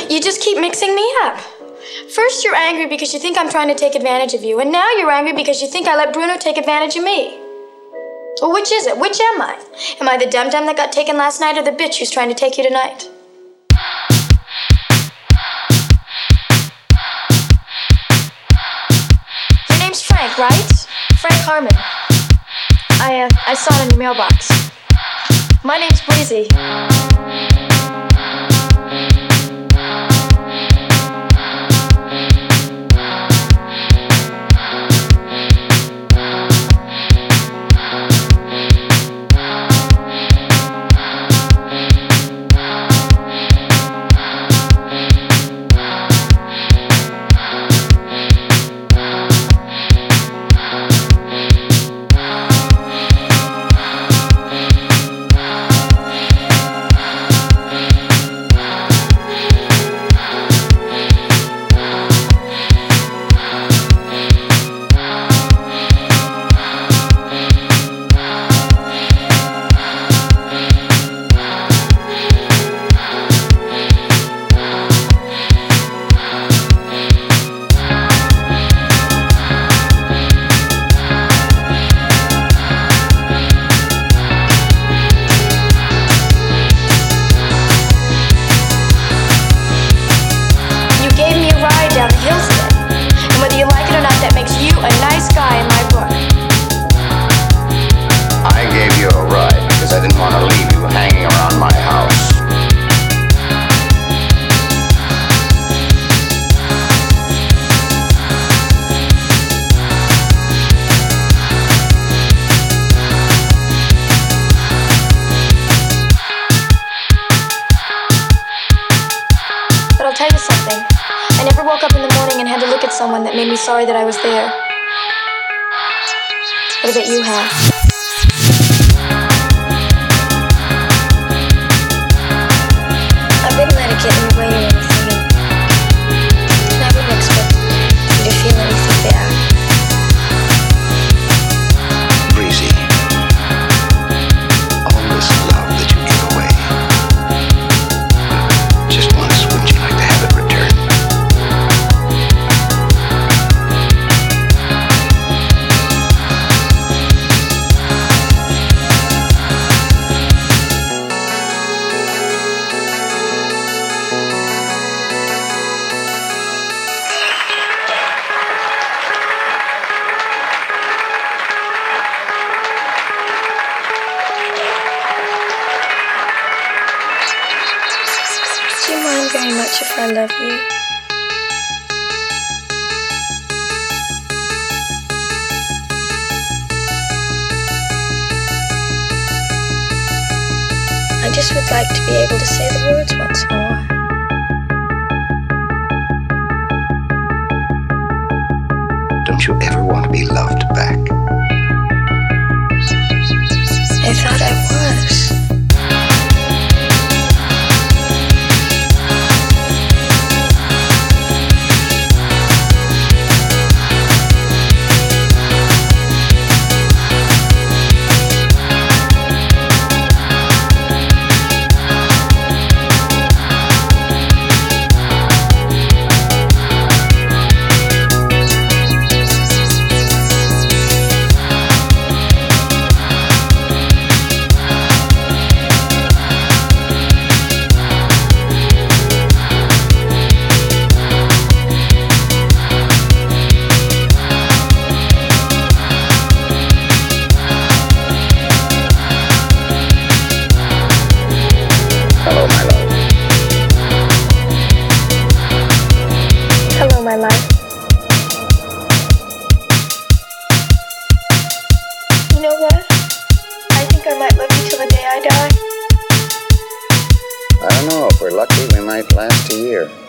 You just keep mixing me up. First you're angry because you think I'm trying to take advantage of you, and now you're angry because you think I let Bruno take advantage of me. Well, which is it? Which am I? Am I the dum-dum that got taken last night, or the bitch who's trying to take you tonight? Your name's Frank, right? Frank Harmon. I saw it in your mailbox. My name's Breezy. Someone that made me sorry that I was there. But I bet you have. I've been let it get in the way of anything, and I wouldn't expect you to feel anything bad. Breezy, all this love that you give away, just once, wouldn't you like to have it returned? Do you mind very much if I love you? I just would like to be able to say the words once in a while. Don't you ever want to be loved back? I thought I was. Hello, my life. You know what? I think I might love you till the day I die. I don't know. If we're lucky, we might last a year.